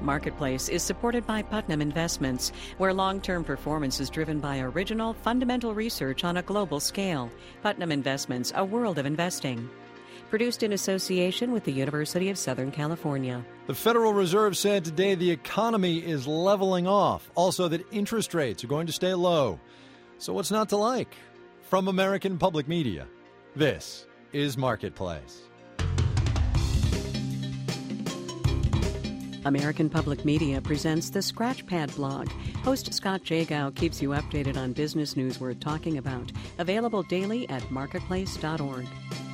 Marketplace is supported by Putnam Investments, where long-term performance is driven by original, fundamental research on a global scale. Putnam Investments, a world of investing. Produced in association with the University of Southern California. The Federal Reserve said today the economy is leveling off. Also that interest rates are going to stay low. So what's not to like? From American Public Media, this is Marketplace. American Public Media presents the Scratchpad blog. Host Scott Jagow keeps you updated on business news worth talking about. Available daily at marketplace.org.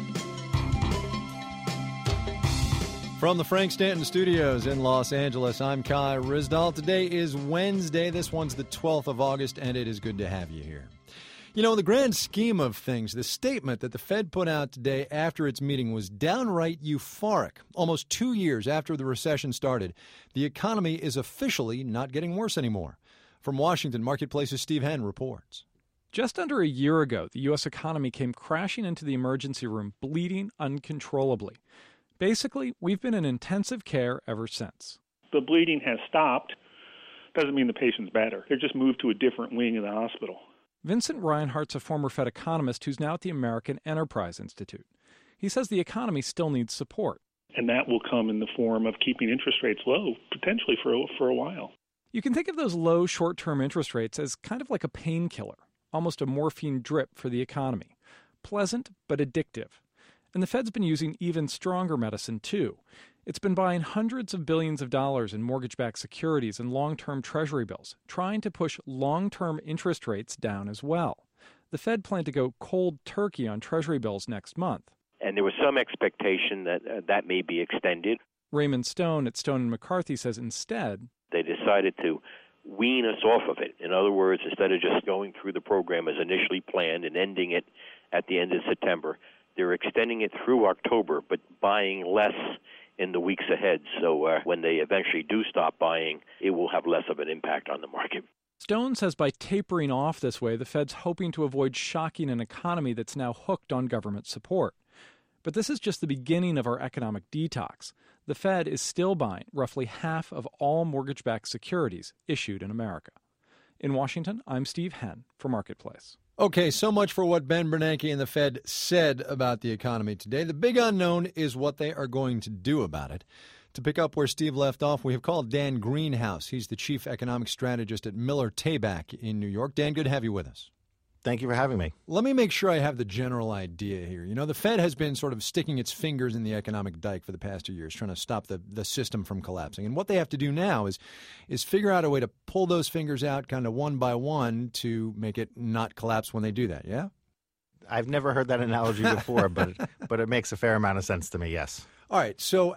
From the Frank Stanton Studios in Los Angeles, I'm Kai Ryssdal. Today is Wednesday. This one's the 12th of August, and it is good to have you here. You know, in the grand scheme of things, the statement that the Fed put out today after its meeting was downright euphoric. Almost 2 years after the recession started, the economy is officially not getting worse anymore. From Washington, Marketplace's Steve Henn reports. Just under a year ago, the U.S. economy came crashing into the emergency room, bleeding uncontrollably. Basically, we've been in intensive care ever since. The bleeding has stopped. Doesn't mean the patient's better. They're just moved to a different wing of the hospital. Vincent Reinhardt's a former Fed economist who's now at the American Enterprise Institute. He says the economy still needs support. And that will come in the form of keeping interest rates low, potentially for a while. You can think of those low short-term interest rates as kind of like a painkiller, almost a morphine drip for the economy. Pleasant, but addictive. And the Fed's been using even stronger medicine, too. It's been buying hundreds of billions of dollars in mortgage-backed securities and long-term Treasury bills, trying to push long-term interest rates down as well. The Fed planned to go cold turkey on Treasury bills next month. And there was some expectation that that may be extended. Raymond Stone at Stone & McCarthy says instead, they decided to wean us off of it. In other words, instead of just going through the program as initially planned and ending it at the end of September, they're extending it through October, but buying less in the weeks ahead. So when they eventually do stop buying, it will have less of an impact on the market. Stone says by tapering off this way, the Fed's hoping to avoid shocking an economy that's now hooked on government support. But this is just the beginning of our economic detox. The Fed is still buying roughly half of all mortgage-backed securities issued in America. In Washington, I'm Steve Henn for Marketplace. Okay, so much for what Ben Bernanke and the Fed said about the economy today. The big unknown is what they are going to do about it. To pick up where Steve left off, we have called Dan Greenhouse. He's the chief economic strategist at Miller Tabak in New York. Dan, good to have you with us. Thank you for having me. Let me make sure I have the general idea here. You know, the Fed has been sort of sticking its fingers in the economic dike for the past 2 years, trying to stop the system from collapsing. And what they have to do now is figure out a way to pull those fingers out kind of one by one to make it not collapse when they do that, yeah? I've never heard that analogy before, but it makes a fair amount of sense to me, yes. All right, so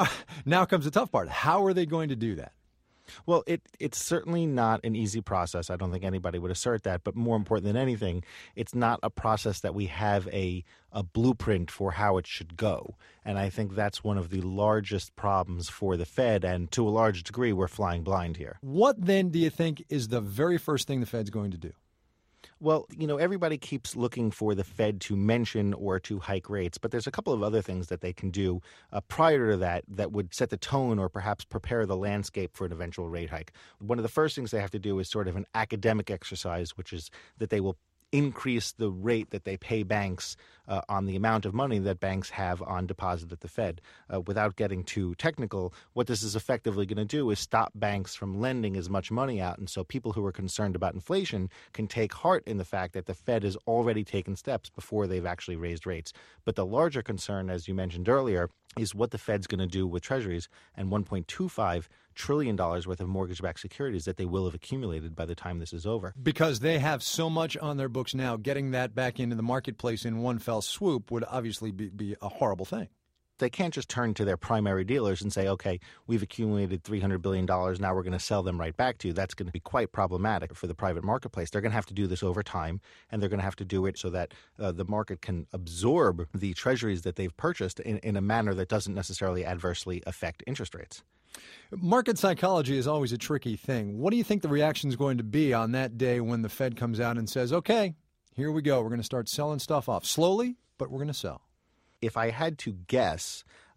now comes the tough part. How are they going to do that? Well, it's certainly not an easy process. I don't think anybody would assert that. But more important than anything, it's not a process that we have a blueprint for how it should go. And I think that's one of the largest problems for the Fed. And to a large degree, we're flying blind here. What then do you think is the very first thing the Fed's going to do? Well, you know, everybody keeps looking for the Fed to mention or to hike rates, but there's a couple of other things that they can do prior to that would set the tone or perhaps prepare the landscape for an eventual rate hike. One of the first things they have to do is sort of an academic exercise, which is that they will increase the rate that they pay banks on the amount of money that banks have on deposit at the Fed. Without getting too technical, what this is effectively going to do is stop banks from lending as much money out. And so people who are concerned about inflation can take heart in the fact that the Fed has already taken steps before they've actually raised rates. But the larger concern, as you mentioned earlier, is what the Fed's going to do with treasuries and $1.25 trillion worth of mortgage-backed securities that they will have accumulated by the time this is over. Because they have so much on their books now, getting that back into the marketplace in one fell swoop would obviously be a horrible thing. They can't just turn to their primary dealers and say, okay, we've accumulated $300 billion, now we're going to sell them right back to you. That's going to be quite problematic for the private marketplace. They're going to have to do this over time, and they're going to have to do it so that the market can absorb the treasuries that they've purchased in a manner that doesn't necessarily adversely affect interest rates. Market psychology is always a tricky thing. What do you think the reaction is going to be on that day when the Fed comes out and says, okay, here we go. We're going to start selling stuff off slowly, but we're going to sell? If I had to guess,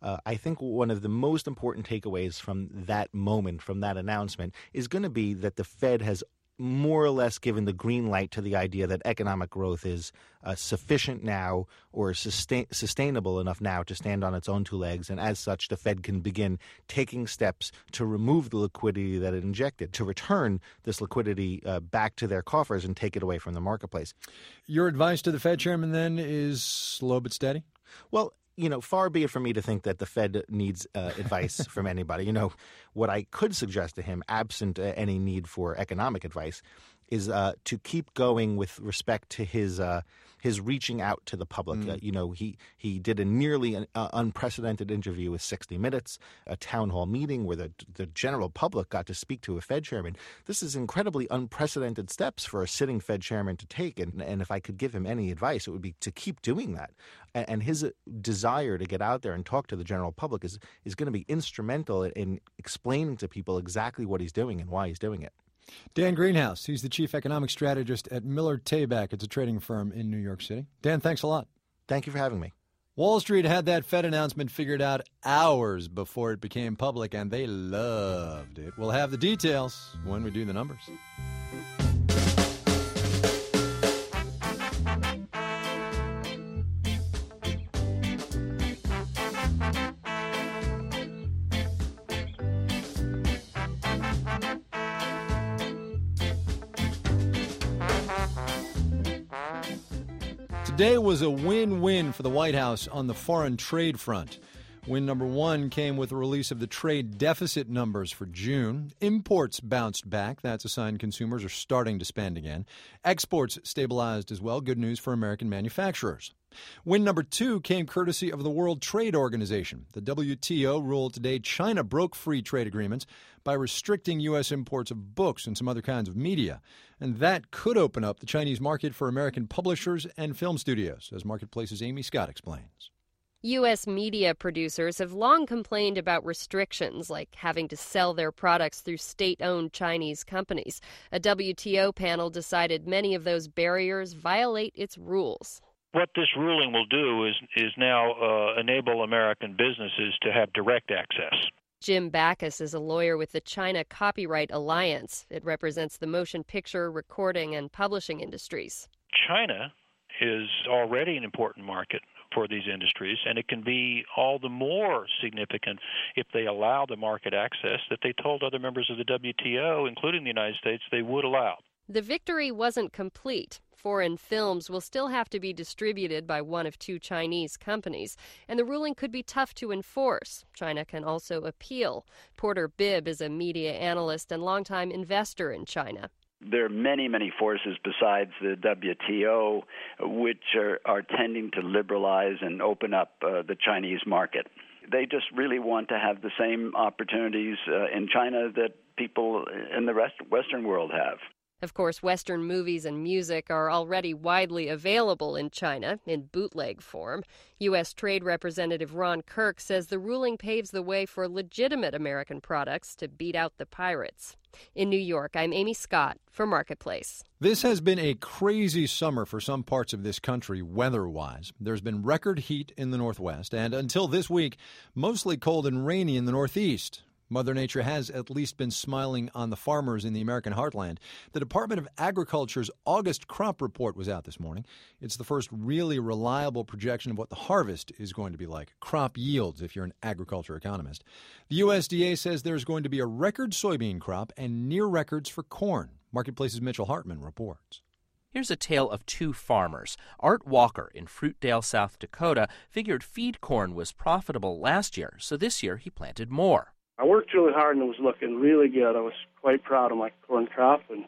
I think one of the most important takeaways from that moment, from that announcement, is going to be that the Fed has more or less given the green light to the idea that economic growth is sufficient now or sustainable enough now to stand on its own two legs. And as such, the Fed can begin taking steps to remove the liquidity that it injected, to return this liquidity back to their coffers and take it away from the marketplace. Your advice to the Fed chairman then is slow but steady? Well, far be it from me to think that the Fed needs advice from anybody. What I could suggest to him, absent any need for economic advice, is to keep going with respect to his reaching out to the public. He did a nearly unprecedented interview with 60 Minutes, a town hall meeting where the general public got to speak to a Fed chairman. This is incredibly unprecedented steps for a sitting Fed chairman to take. And if I could give him any advice, it would be to keep doing that. And his desire to get out there and talk to the general public is going to be instrumental in explaining to people exactly what he's doing and why he's doing it. Dan Greenhouse, he's the chief economic strategist at Miller Tabak. It's a trading firm in New York City. Dan, thanks a lot. Thank you for having me. Wall Street had that Fed announcement figured out hours before it became public, and they loved it. We'll have the details when we do the numbers. Today was a win-win for the White House on the foreign trade front. Win number one came with the release of the trade deficit numbers for June. Imports bounced back. That's a sign consumers are starting to spend again. Exports stabilized as well. Good news for American manufacturers. Win number two came courtesy of the World Trade Organization. The WTO ruled today China broke free trade agreements by restricting U.S. imports of books and some other kinds of media. And that could open up the Chinese market for American publishers and film studios, as Marketplace's Amy Scott explains. U.S. media producers have long complained about restrictions, like having to sell their products through state-owned Chinese companies. A WTO panel decided many of those barriers violate its rules. What this ruling will do is now enable American businesses to have direct access. Jim Backus is a lawyer with the China Copyright Alliance. It represents the motion picture, recording, and publishing industries. China is already an important market for these industries, and it can be all the more significant if they allow the market access that they told other members of the WTO, including the United States, they would allow. The victory wasn't complete. Foreign films will still have to be distributed by one of two Chinese companies, and the ruling could be tough to enforce. China can also appeal. Porter Bibb is a media analyst and longtime investor in China. There are many, many forces besides the WTO which are tending to liberalize and open up the Chinese market. They just really want to have the same opportunities in China that people in the Western world have. Of course, Western movies and music are already widely available in China in bootleg form. U.S. Trade Representative Ron Kirk says the ruling paves the way for legitimate American products to beat out the pirates. In New York, I'm Amy Scott for Marketplace. This has been a crazy summer for some parts of this country weather-wise. There's been record heat in the Northwest, and until this week, mostly cold and rainy in the Northeast. Mother Nature has at least been smiling on the farmers in the American heartland. The Department of Agriculture's August crop report was out this morning. It's the first really reliable projection of what the harvest is going to be like. Crop yields, if you're an agriculture economist. The USDA says there's going to be a record soybean crop and near records for corn. Marketplace's Mitchell Hartman reports. Here's a tale of two farmers. Art Walker in Fruitdale, South Dakota, figured feed corn was profitable last year, so this year he planted more. I worked really hard and it was looking really good. I was quite proud of my corn crop, and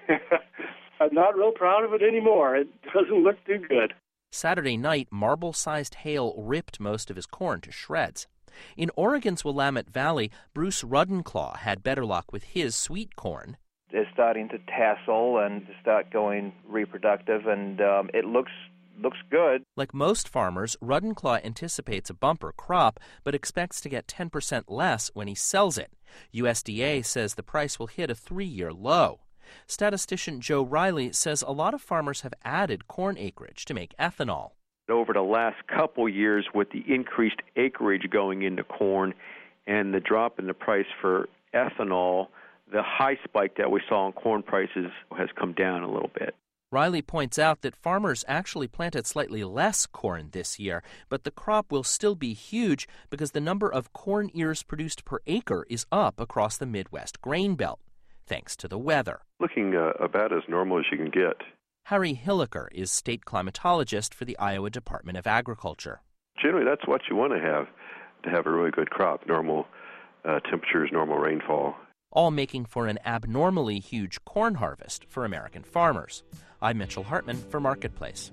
I'm not real proud of it anymore. It doesn't look too good. Saturday night, marble-sized hail ripped most of his corn to shreds. In Oregon's Willamette Valley, Bruce Ruddenclaw had better luck with his sweet corn. It's starting to tassel and start going reproductive, and it looks good. Like most farmers, Ruddenclaw anticipates a bumper crop, but expects to get 10% less when he sells it. USDA says the price will hit a 3-year low. Statistician Joe Riley says a lot of farmers have added corn acreage to make ethanol. Over the last couple years, with the increased acreage going into corn and the drop in the price for ethanol, the high spike that we saw in corn prices has come down a little bit. Riley points out that farmers actually planted slightly less corn this year, but the crop will still be huge because the number of corn ears produced per acre is up across the Midwest grain belt, thanks to the weather. Looking about as normal as you can get. Harry Hilliker is state climatologist for the Iowa Department of Agriculture. Generally, that's what you want to have a really good crop, normal temperatures, normal rainfall. All making for an abnormally huge corn harvest for American farmers. I'm Mitchell Hartman for Marketplace.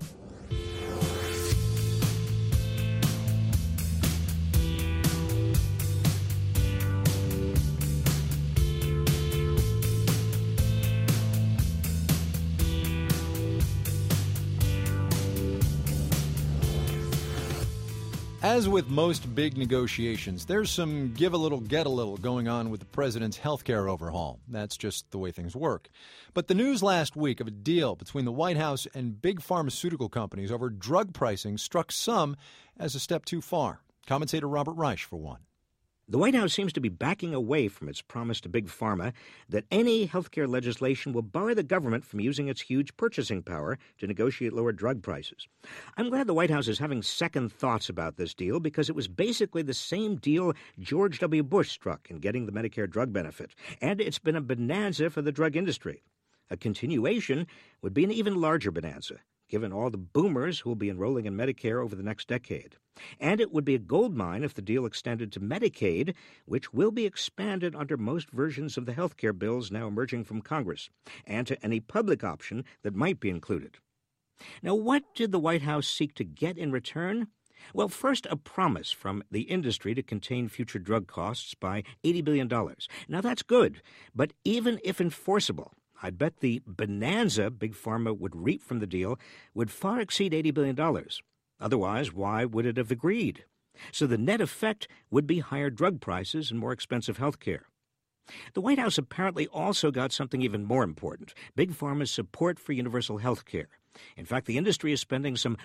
As with most big negotiations, there's some give a little, get a little going on with the president's health care overhaul. That's just the way things work. But the news last week of a deal between the White House and big pharmaceutical companies over drug pricing struck some as a step too far. Commentator Robert Reich, for one. The White House seems to be backing away from its promise to Big Pharma that any healthcare legislation will bar the government from using its huge purchasing power to negotiate lower drug prices. I'm glad the White House is having second thoughts about this deal because it was basically the same deal George W. Bush struck in getting the Medicare drug benefit, and it's been a bonanza for the drug industry. A continuation would be an even larger bonanza, given all the boomers who will be enrolling in Medicare over the next decade. And it would be a goldmine if the deal extended to Medicaid, which will be expanded under most versions of the health care bills now emerging from Congress, and to any public option that might be included. Now, what did the White House seek to get in return? Well, first, a promise from the industry to contain future drug costs by $80 billion. Now, that's good, but even if enforceable, I'd bet the bonanza Big Pharma would reap from the deal would far exceed $80 billion. Otherwise, why would it have agreed? So the net effect would be higher drug prices and more expensive health care. The White House apparently also got something even more important, Big Pharma's support for universal health care. In fact, the industry is spending some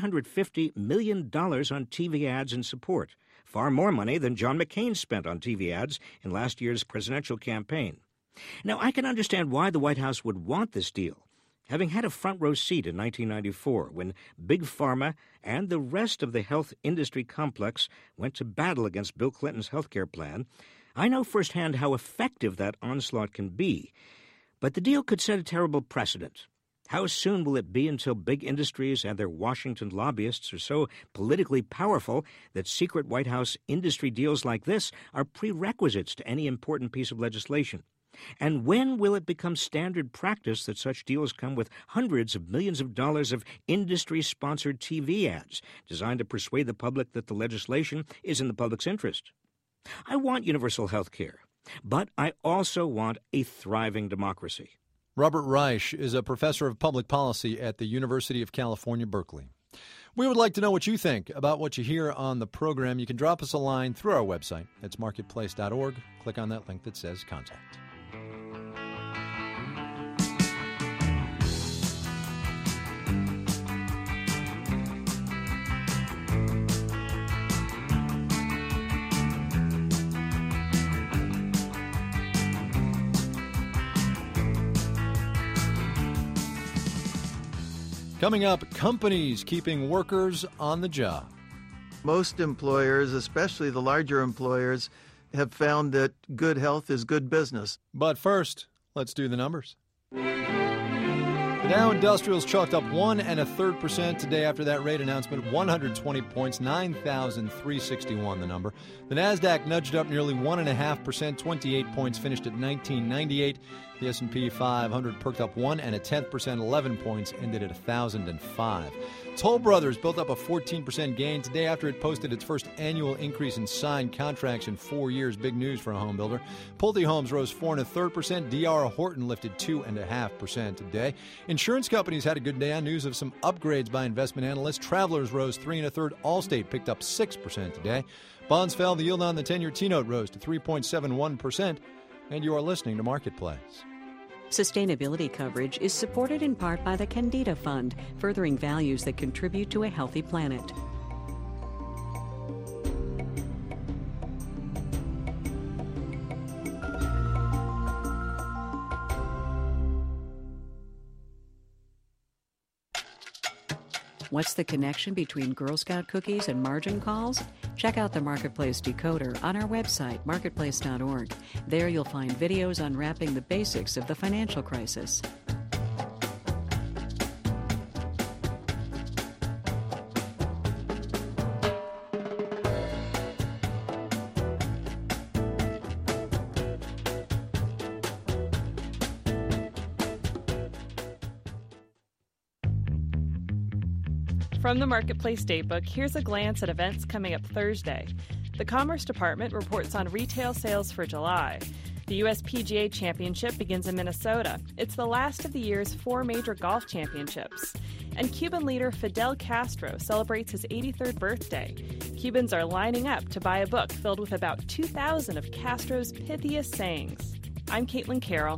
$150 million on TV ads in support, far more money than John McCain spent on TV ads in last year's presidential campaign. Now, I can understand why the White House would want this deal. Having had a front-row seat in 1994 when Big Pharma and the rest of the health industry complex went to battle against Bill Clinton's health care plan, I know firsthand how effective that onslaught can be. But the deal could set a terrible precedent. How soon will it be until big industries and their Washington lobbyists are so politically powerful that secret White House industry deals like this are prerequisites to any important piece of legislation? And when will it become standard practice that such deals come with hundreds of millions of dollars of industry-sponsored TV ads designed to persuade the public that the legislation is in the public's interest? I want universal health care, but I also want a thriving democracy. Robert Reich is a professor of public policy at the University of California, Berkeley. We would like to know what you think about what you hear on the program. You can drop us a line through our website. It's marketplace.org. Click on that link that says Contact. Coming up, companies keeping workers on the job. Most employers, especially the larger employers, have found that good health is good business. But first, let's do the numbers. The Dow Industrials chalked up 1 1/3% today after that rate announcement. 120 points, 9,361 the number. The Nasdaq nudged up nearly 1.5%, 28 points, finished at 1998. The S&P 500 perked up 1 1/10%, 11 points, ended at 1,005. Toll Brothers built up a 14% gain today after it posted its first annual increase in signed contracts in 4 years. Big news for a home builder. Pulte Homes rose 4 1/3%. D.R. Horton lifted 2.5% today. Insurance companies had a good day on news of some upgrades by investment analysts. Travelers rose 3 1/3. Allstate picked up 6% today. Bonds fell. The yield on the 10-year T-note rose to 3.71%. And you are listening to Marketplace. Sustainability coverage is supported in part by the Candida Fund, furthering values that contribute to a healthy planet. What's the connection between Girl Scout cookies and margin calls? Check out the Marketplace Decoder on our website, marketplace.org. There you'll find videos unwrapping the basics of the financial crisis. From the Marketplace Datebook, here's a glance at events coming up Thursday. The Commerce Department reports on retail sales for July. The U.S. PGA Championship begins in Minnesota. It's the last of the year's 4 major golf championships. And Cuban leader Fidel Castro celebrates his 83rd birthday. Cubans are lining up to buy a book filled with about 2,000 of Castro's pithiest sayings. I'm Caitlin Carroll.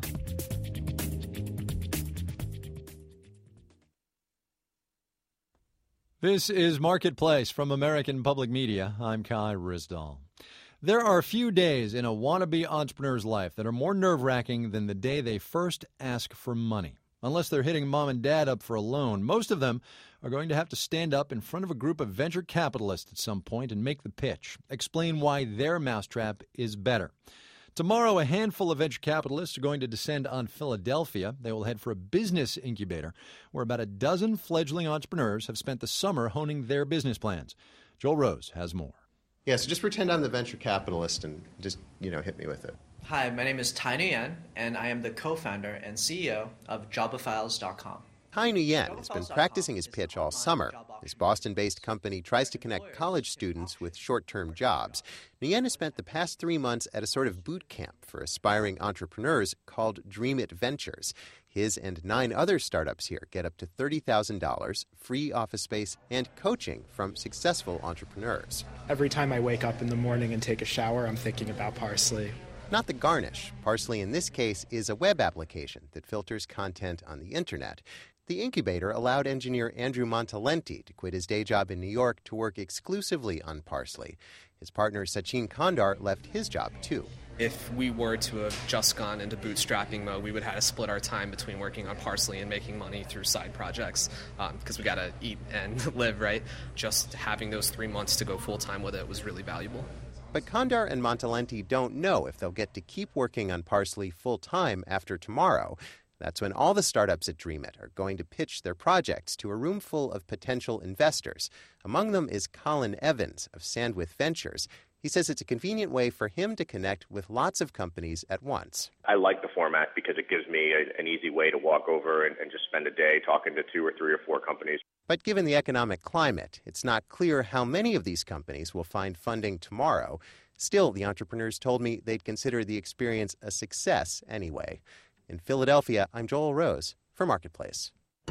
This is Marketplace from American Public Media. I'm Kai Ryssdal. There are few days in a wannabe entrepreneur's life that are more nerve-wracking than the day they first ask for money. Unless they're hitting mom and dad up for a loan, most of them are going to have to stand up in front of a group of venture capitalists at some point and make the pitch, explain why their mousetrap is better. Tomorrow, a handful of venture capitalists are going to descend on Philadelphia. They will head for a business incubator where about a dozen fledgling entrepreneurs have spent the summer honing their business plans. Joel Rose has more. Yeah, so just pretend I'm the venture capitalist and just, hit me with it. Hi, my name is Tai Nguyen, and I am the co-founder and CEO of Jobafiles.com. Tai Nguyen has been practicing his pitch all summer. His Boston-based company tries to connect college students with short-term jobs. Nguyen has spent the past 3 months at a sort of boot camp for aspiring entrepreneurs called Dream It Ventures. His and 9 other startups here get up to $30,000, free office space, and coaching from successful entrepreneurs. Every time I wake up in the morning and take a shower, I'm thinking about Parsley. Not the garnish. Parsley, in this case, is a web application that filters content on the internet. The incubator allowed engineer Andrew Montalenti to quit his day job in New York to work exclusively on Parsley. His partner Sachin Kandar left his job, too. If we were to have just gone into bootstrapping mode, we would have to split our time between working on Parsley and making money through side projects because we got to eat and live, right? Just having those 3 months to go full-time with it was really valuable. But Kandar and Montalenti don't know if they'll get to keep working on Parsley full-time after tomorrow. That's when all the startups at Dream It are going to pitch their projects to a room full of potential investors. Among them is Colin Evans of Sandwith Ventures. He says it's a convenient way for him to connect with lots of companies at once. I like the format because it gives me an easy way to walk over and just spend a day talking to 2 or 3 or 4 companies. But given the economic climate, it's not clear how many of these companies will find funding tomorrow. Still, the entrepreneurs told me they'd consider the experience a success anyway. In Philadelphia, I'm Joel Rose for Marketplace.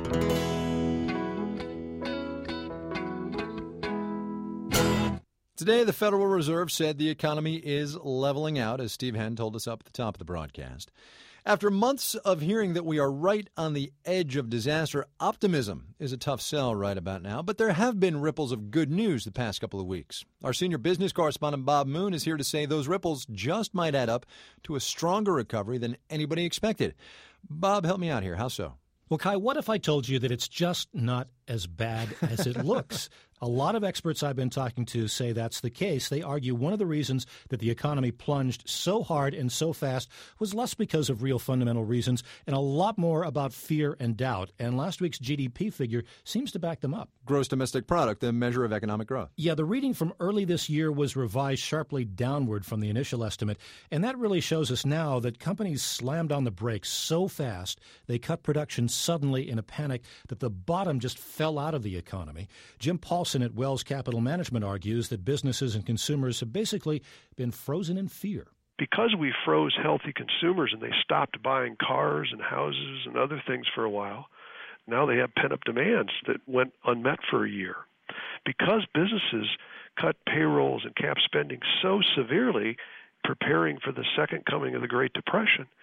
Today, the Federal Reserve said the economy is leveling out, as Steve Henn told us up at the top of the broadcast. After months of hearing that we are right on the edge of disaster, optimism is a tough sell right about now, but there have been ripples of good news the past couple of weeks. Our senior business correspondent Bob Moon is here to say those ripples just might add up to a stronger recovery than anybody expected. Bob, help me out here. How so? Well, Kai, what if I told you that it's just not as bad as it looks? A lot of experts I've been talking to say that's the case. They argue one of the reasons that the economy plunged so hard and so fast was less because of real fundamental reasons and a lot more about fear and doubt. And last week's GDP figure seems to back them up. Gross domestic product, the measure of economic growth. Yeah, the reading from early this year was revised sharply downward from the initial estimate. And that really shows us now that companies slammed on the brakes so fast, they cut production suddenly in a panic that the bottom just fell out of the economy. Jim Paulson at Wells Capital Management argues that businesses and consumers have basically been frozen in fear. Because we froze healthy consumers and they stopped buying cars and houses and other things for a while, now they have pent-up demands that went unmet for a year. Because businesses cut payrolls and cap spending so severely, preparing for the second coming of the Great Depression,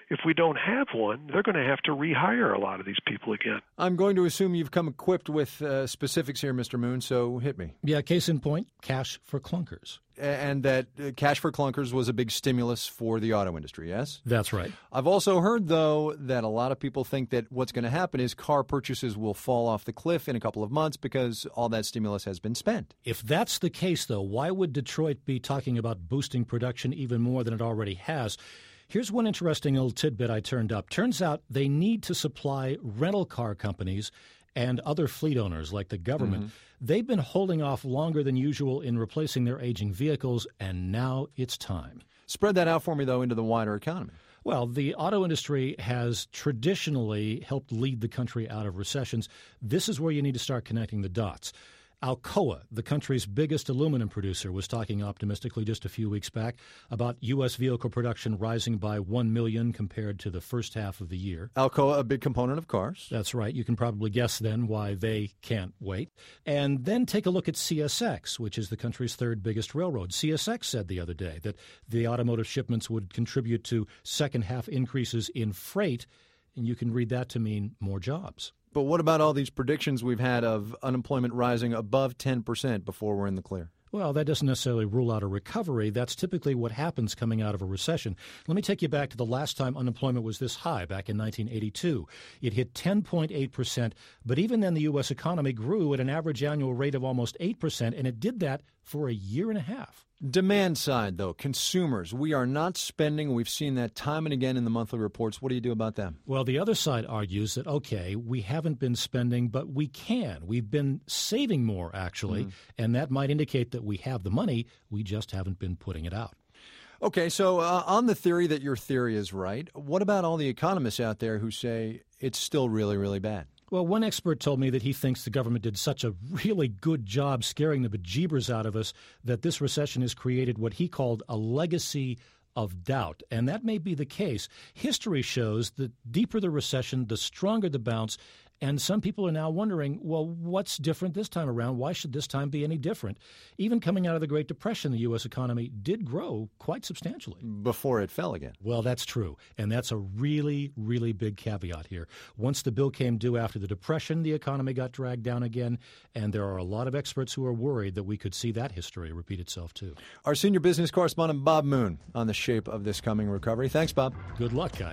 if we don't have one, they're going to have to rehire a lot of these people again. I'm going to assume you've come equipped with specifics here, Mr. Moon, so hit me. Yeah, case in point, cash for clunkers. And that cash for clunkers was a big stimulus for the auto industry, yes? That's right. I've also heard, though, that a lot of people think that what's going to happen is car purchases will fall off the cliff in a couple of months because all that stimulus has been spent. If that's the case, though, why would Detroit be talking about boosting production even more than it already has? Here's one interesting little tidbit I turned up. Turns out they need to supply rental car companies and other fleet owners like the government. Mm-hmm. They've been holding off longer than usual in replacing their aging vehicles, and now it's time. Spread that out for me, though, into the wider economy. Well, the auto industry has traditionally helped lead the country out of recessions. This is where you need to start connecting the dots. Alcoa, the country's biggest aluminum producer, was talking optimistically just a few weeks back about U.S. vehicle production rising by 1 million compared to the first half of the year. Alcoa, a big component of cars. That's right. You can probably guess then why they can't wait. And then take a look at CSX, which is the country's third biggest railroad. CSX said the other day that the automotive shipments would contribute to second half increases in freight, and you can read that to mean more jobs. But what about all these predictions we've had of unemployment rising above 10% before we're in the clear? Well, that doesn't necessarily rule out a recovery. That's typically what happens coming out of a recession. Let me take you back to the last time unemployment was this high, back in 1982. It hit 10.8%, but even then the U.S. economy grew at an average annual rate of almost 8%, and it did that for a year and a half. Demand side, though, consumers, we are not spending. We've seen that time and again in the monthly reports. What do you do about them? Well, the other side argues that, okay, we haven't been spending, but we can. We've been saving more, actually, and that might indicate that we have the money. We just haven't been putting it out. Okay, so on the theory that your theory is right, what about all the economists out there who say it's still really, really bad? Well, one expert told me that he thinks the government did such a really good job scaring the bejeebers out of us that this recession has created what he called a legacy of doubt. And that may be the case. History shows that deeper the recession, the stronger the bounce. And some people are now wondering, well, what's different this time around? Why should this time be any different? Even coming out of the Great Depression, the U.S. economy did grow quite substantially. Before it fell again. Well, that's true. And that's a really, really big caveat here. Once the bill came due after the Depression, the economy got dragged down again. And there are a lot of experts who are worried that we could see that history repeat itself, too. Our senior business correspondent, Bob Moon, on the shape of this coming recovery. Thanks, Bob. Good luck, Guy.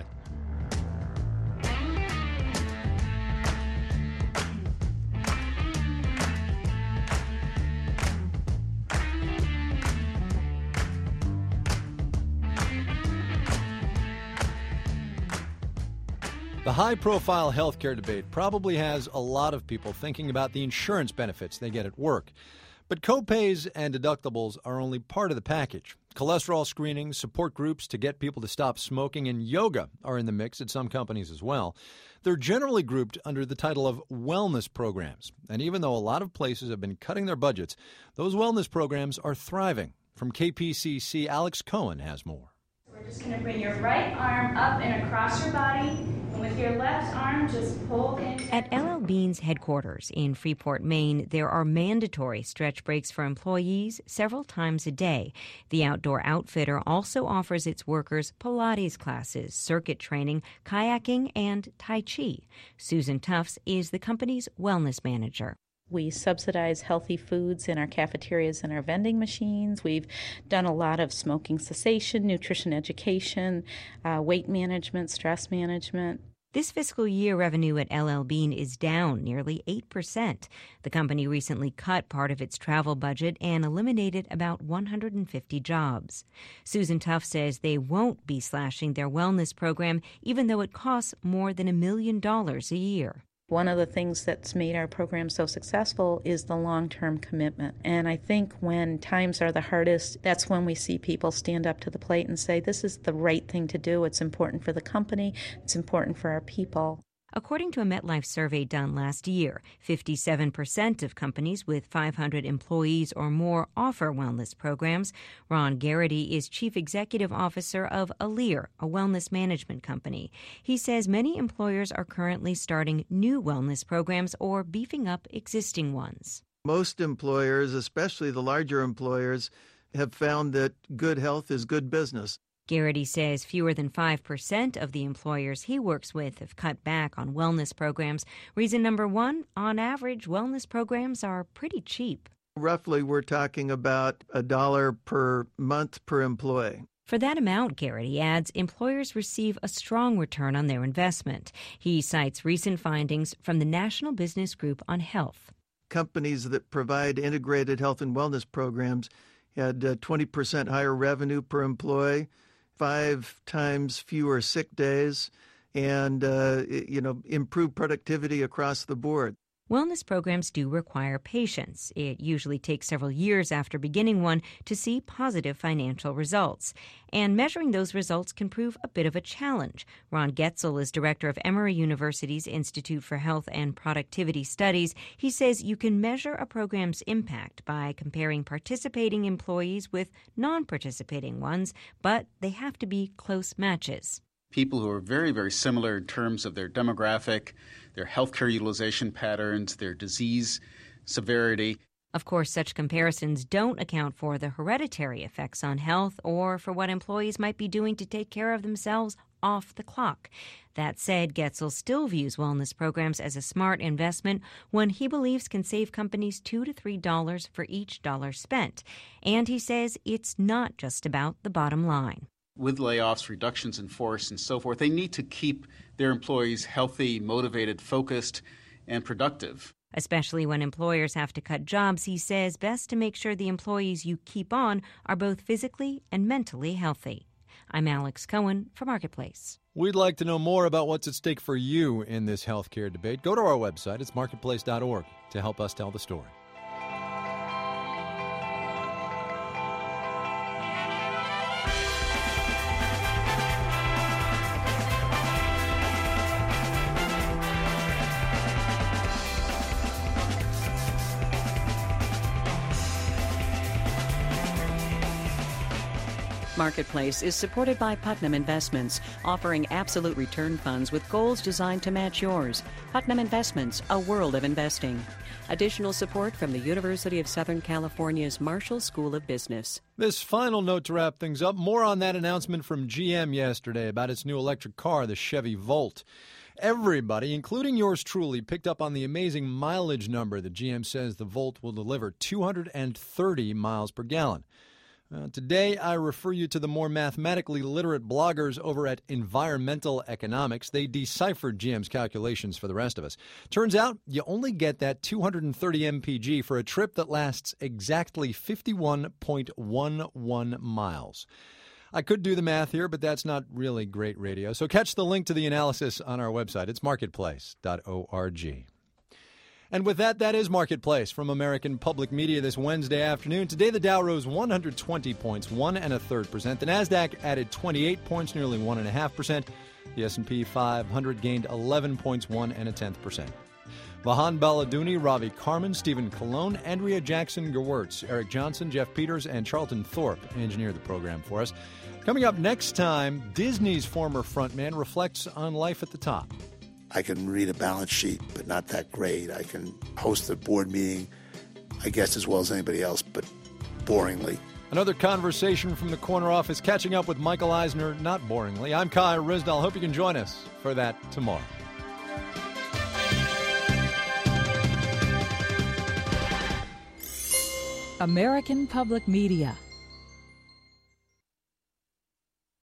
The high-profile healthcare debate probably has a lot of people thinking about the insurance benefits they get at work. But copays and deductibles are only part of the package. Cholesterol screening, support groups to get people to stop smoking, and yoga are in the mix at some companies as well. They're generally grouped under the title of wellness programs. And even though a lot of places have been cutting their budgets, those wellness programs are thriving. From KPCC, Alex Cohen has more. We're just going to bring your right arm up and across your body, and with your left arm, just pull in. At LL Bean's headquarters in Freeport, Maine, there are mandatory stretch breaks for employees several times a day. The outdoor outfitter also offers its workers Pilates classes, circuit training, kayaking, and Tai Chi. Susan Tufts is the company's wellness manager. We subsidize healthy foods in our cafeterias and our vending machines. We've done a lot of smoking cessation, nutrition education, weight management, stress management. This fiscal year, revenue at LL Bean is down nearly 8%. The company recently cut part of its travel budget and eliminated about 150 jobs. Susan Tufts says they won't be slashing their wellness program, even though it costs more than $1 million a year. One of the things that's made our program so successful is the long-term commitment. And I think when times are the hardest, that's when we see people stand up to the plate and say, this is the right thing to do. It's important for the company. It's important for our people. According to a MetLife survey done last year, 57% of companies with 500 employees or more offer wellness programs. Ron Garrity is Chief Executive Officer of Alere, a wellness management company. He says many employers are currently starting new wellness programs or beefing up existing ones. Most employers, especially the larger employers, have found that good health is good business. Garrity says fewer than 5% of the employers he works with have cut back on wellness programs. Reason number one, on average, wellness programs are pretty cheap. Roughly, we're talking about $1 per month per employee. For that amount, Garrity adds, employers receive a strong return on their investment. He cites recent findings from the National Business Group on Health. Companies that provide integrated health and wellness programs had 20% higher revenue per employee, 5 times fewer sick days, and improved productivity across the board. Wellness programs do require patience. It usually takes several years after beginning one to see positive financial results. And measuring those results can prove a bit of a challenge. Ron Goetzel is director of Emory University's Institute for Health and Productivity Studies. He says you can measure a program's impact by comparing participating employees with non-participating ones, but they have to be close matches. People who are very, very similar in terms of their demographic, their healthcare utilization patterns, their disease severity. Of course, such comparisons don't account for the hereditary effects on health or for what employees might be doing to take care of themselves off the clock. That said, Goetzel still views wellness programs as a smart investment, one he believes can save companies $2 to $3 for each dollar spent. And he says it's not just about the bottom line. With layoffs, reductions in force, and so forth, they need to keep their employees healthy, motivated, focused, and productive. Especially when employers have to cut jobs, he says best to make sure the employees you keep on are both physically and mentally healthy. I'm Alex Cohen for Marketplace. We'd like to know more about what's at stake for you in this healthcare debate. Go to our website. It's marketplace.org to help us tell the story. Marketplace is supported by Putnam Investments, offering absolute return funds with goals designed to match yours. Putnam Investments, a world of investing. Additional support from the University of Southern California's Marshall School of Business. This final note to wrap things up, more on that announcement from GM yesterday about its new electric car, the Chevy Volt. Everybody, including yours truly, picked up on the amazing mileage number that GM says the Volt will deliver, 230 miles per gallon. Today, I refer you to the more mathematically literate bloggers over at Environmental Economics. They deciphered GM's calculations for the rest of us. Turns out, you only get that 230 mpg for a trip that lasts exactly 51.11 miles. I could do the math here, but that's not really great radio. So catch the link to the analysis on our website. It's marketplace.org. And with that, that is Marketplace from American Public Media this Wednesday afternoon. Today, the Dow rose 120 points, 1 1/3%. The Nasdaq added 28 points, nearly 1.5%. The S&P 500 gained 11 points, 1 1/10%. Vahan Baladouni, Ravi Karman, Stephen Colon, Andrea Jackson-Gewirtz, Eric Johnson, Jeff Peters, and Charlton Thorpe engineered the program for us. Coming up next time, Disney's former frontman reflects on life at the top. I can read a balance sheet, but not that great. I can host a board meeting, I guess, as well as anybody else, but boringly. Another conversation from the corner office, catching up with Michael Eisner, not boringly. I'm Kai Ryssdal. Hope you can join us for that tomorrow. American Public Media.